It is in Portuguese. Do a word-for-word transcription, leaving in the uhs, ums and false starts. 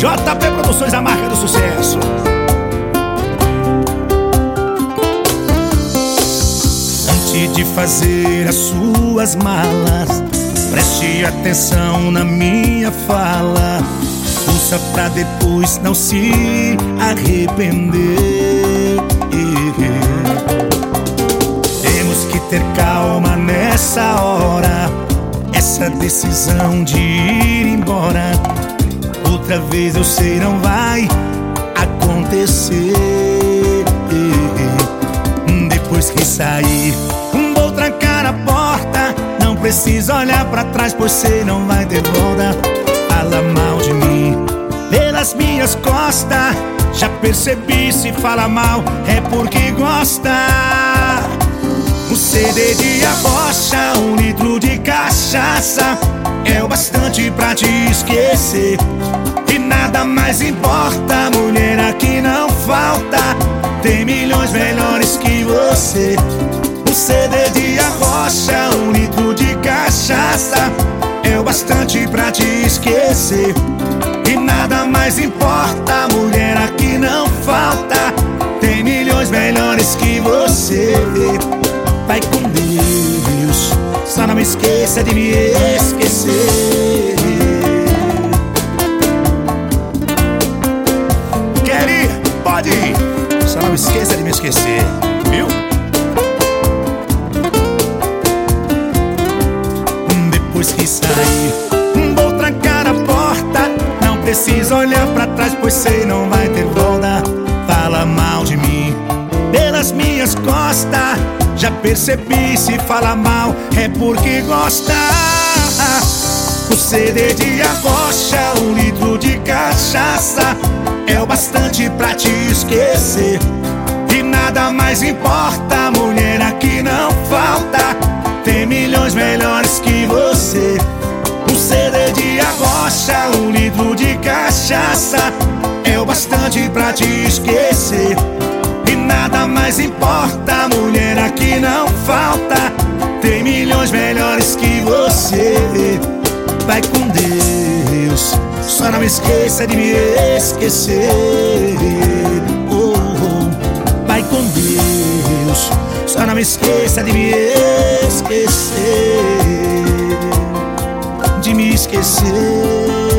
J P Produções, a marca do sucesso. Antes de fazer as suas malas, preste atenção na minha fala. Ouça pra depois não se arrepender. Temos que ter calma nessa hora, essa decisão de ir embora. Outra vez eu sei não vai acontecer. Depois que sair, vou trancar a porta. Não precisa olhar pra trás, pois sei não vai ter volta. Fala mal de mim pelas minhas costas. Já percebi, se fala mal é porque gosta. Um C D de abocha, um litro de cachaça é o bastante pra te esquecer. E nada mais importa, mulher aqui não falta. Tem milhões melhores que você. Um C D de arrocha, um litro de cachaça é o bastante pra te esquecer. E nada mais importa, mulher aqui não falta. Tem milhões melhores que você. Vai com Deus, só não esqueça de me esquecer. Quer ir? Pode ir. Só não esqueça de me esquecer, viu? Depois que sair, vou trancar a porta. Não precisa olhar pra trás, pois sei não vai ter volta. Fala mal de mim pelas minhas costas. Já percebi, se fala mal é porque gosta. O C D de arrocha, um litro de cachaça é o bastante pra te esquecer. E nada mais importa, mulher aqui não falta. Tem milhões melhores que você. Um C D de arrocha, um litro de cachaça é o bastante pra te esquecer. E nada mais importa, mulher aqui não falta. Tem milhões melhores que você. Vai com Deus, só não esqueça de me esquecer. Oh, oh. Vai com Deus, só não esqueça de me esquecer. De me esquecer.